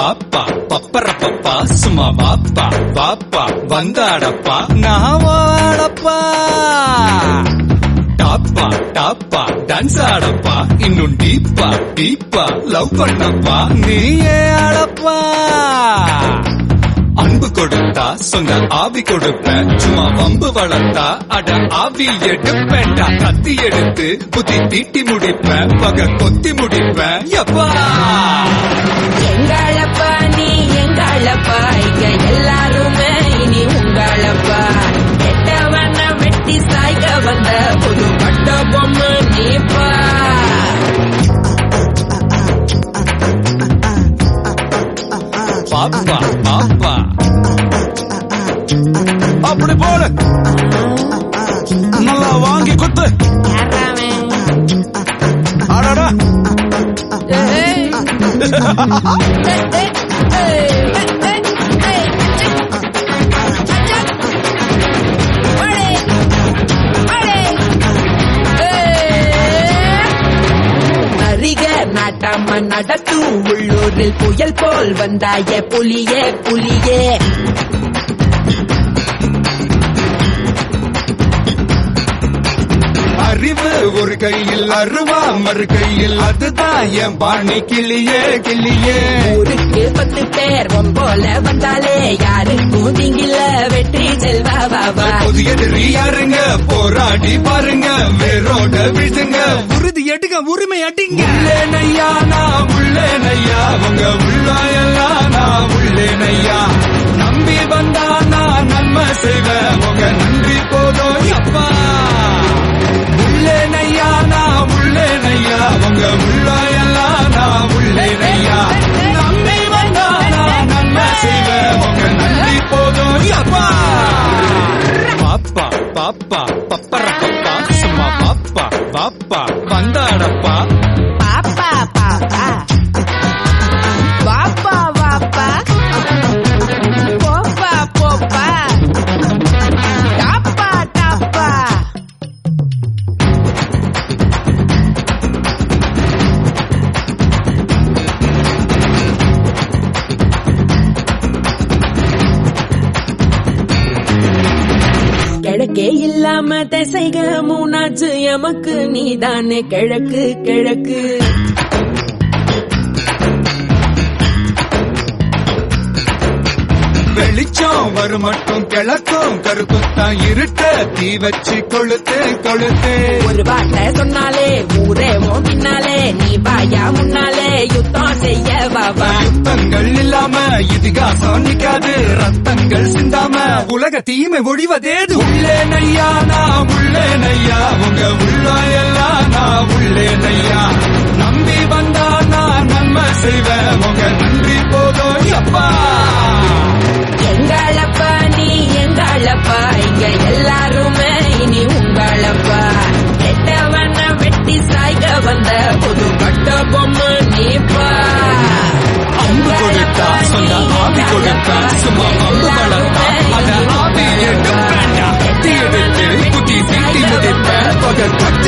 பாப்பா பப்பரப்பப்பா சும்மா வாப்பா வாப்பா வந்தாடப்பா நான் வாடப்பா டாப்பா டாப்பா டான்ஸ் ஆடப்பா இன்னும் டீப்பா டீப்பா லவ் பண்ணப்பா நீயே ஆடப்பா அன்பு கொடுத்தா சொந்த ஆவி கொடுப்பேன் சும்மா வம்பு வளர்த்தா அட ஆவி எடுப்பேன்டா கத்தி எடுத்து புத்தி தீட்டி முடிப்பேன் பக கொத்தி முடிப்பேன் எப்பா எங்களப்பா நீ எங்களப்பா இங்க எல்லாருமே இனி உங்களப்பா கெட்டவன வெட்டி சாய்க்க வந்த புது பட்ட பொம்மை நீப்பா பாப்பா பாப்பா அப்படி போடு நல்லா வாங்கி குத்து ஆடாடா அரிக நாட்டாம நடத்தும் உள்ளூரில் புயல் போல் வந்தாய புலியே புலியே அறிவு ஒரு கையில் அருவா மறு கையில் அதுதான் என் பாணி கிளியே கிளியே ஊருக்கு 10 பேர் போல வந்தாலே யாருக்கும் திங்கில வெற்றி செல்வா பாபா புதிய யாருங்க போராடி பாருங்க வேரோட விழுங்க உறுதி எடுங்க உரிமை அடிங்க உள்ளேனையா நான் உள்ளேனையா உங்க உள்ளாயெல்லாம் நான் உள்ளேனையா நம்பி வந்தா நான் நன்மை செய்வேன் உங்க நன்றி போதும் அப்பா உள்ளேனையா நான் உள்ளேனையா உங்க உள்ளாயெல்லாம் நான் உள்ளேனையா நம்பி வந்தா நான் நன்மை செய்வேன் உங்க நன்றி போதும் அப்பா பாப்பா பாப்பா பப்பரப்பப்பா சும்மா பாப்பா பாப்பா வந்தாடப்பா பாப்பா பாப்பா வாப்பா வாப்பா போப்பா போப்பா டாப்பா டாப்பா கிழக்கே இல்லாம திசைக மூணாச்சு எமக்கு நீதானே கிழக்கு கிழக்கு வெளிச்சம் வரும் மட்டும் கிழக்கும் கருப்புத்தான் இருட்ட தீ வச்சு கொளுத்து கொளுத்து ஒரு வார்த்தை சொன்னாலே ஊரே பின்னாலே நீ பாயா முன்னாலே யுத்தம் செய்ய பாபா யுத்தங்கள் இல்லாம இதிகாசம் நிக்காது ரத்தங்கள் சிந்தாம உலக தீமை ஒழிவதேது உள்ளேனையா நான் உள்ளேனையா உங்க உள்ளாயெல்லாம் நான் உள்ளேனையா நம்பி வந்தா நான் நன்மை செய்வேன் உங்க நன்றி போதும் அப்பா எங்களப்பா நீ எங்களப்பா இங்க எல்லாருமே இனி உங்களப்பா கெட்டவன வெட்டி சாய்க்க வந்த புது பட்ட பொம்மை நீப்பா அம்பு கொடுத்தா சொந்த ஆவி கொடுத்தா சும்மா அம்பு வளர்த்தா அத ஆவி எடுப்பேன் கத்தி எடுத்து குத்தி தீட்டி முடிப்பேன் பகல்